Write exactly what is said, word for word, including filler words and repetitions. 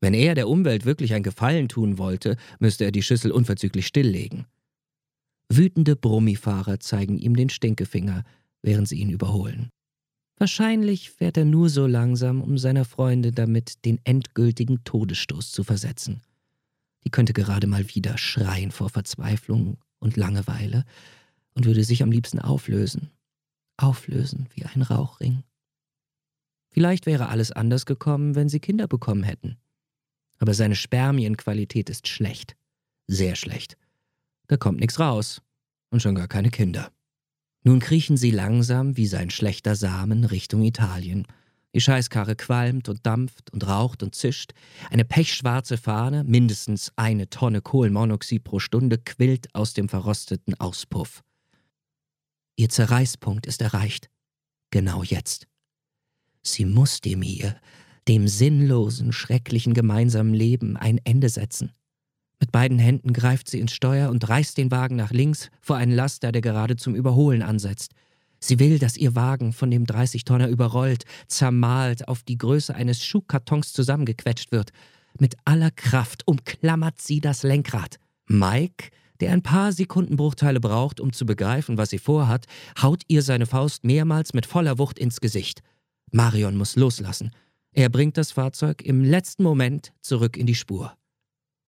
Wenn er der Umwelt wirklich ein Gefallen tun wollte, müsste er die Schüssel unverzüglich stilllegen. Wütende Brummifahrer zeigen ihm den Stinkefinger, während sie ihn überholen. Wahrscheinlich fährt er nur so langsam, um seiner Freundin damit den endgültigen Todesstoß zu versetzen. Die könnte gerade mal wieder schreien vor Verzweiflung und Langeweile und würde sich am liebsten auflösen. Auflösen wie ein Rauchring. Vielleicht wäre alles anders gekommen, wenn sie Kinder bekommen hätten. Aber seine Spermienqualität ist schlecht. Sehr schlecht. Da kommt nichts raus. Und schon gar keine Kinder. Nun kriechen sie langsam wie sein schlechter Samen Richtung Italien. Die Scheißkarre qualmt und dampft und raucht und zischt. Eine pechschwarze Fahne, mindestens eine Tonne Kohlenmonoxid pro Stunde, quillt aus dem verrosteten Auspuff. Ihr Zerreißpunkt ist erreicht. Genau jetzt. Sie muss dem hier, dem sinnlosen, schrecklichen gemeinsamen Leben ein Ende setzen. Mit beiden Händen greift sie ins Steuer und reißt den Wagen nach links vor einen Laster, der gerade zum Überholen ansetzt. Sie will, dass ihr Wagen von dem dreißig-Tonner überrollt, zermahlt, auf die Größe eines Schuhkartons zusammengequetscht wird. Mit aller Kraft umklammert sie das Lenkrad. Mike, der ein paar Sekundenbruchteile braucht, um zu begreifen, was sie vorhat, haut ihr seine Faust mehrmals mit voller Wucht ins Gesicht. Marion muss loslassen. Er bringt das Fahrzeug im letzten Moment zurück in die Spur.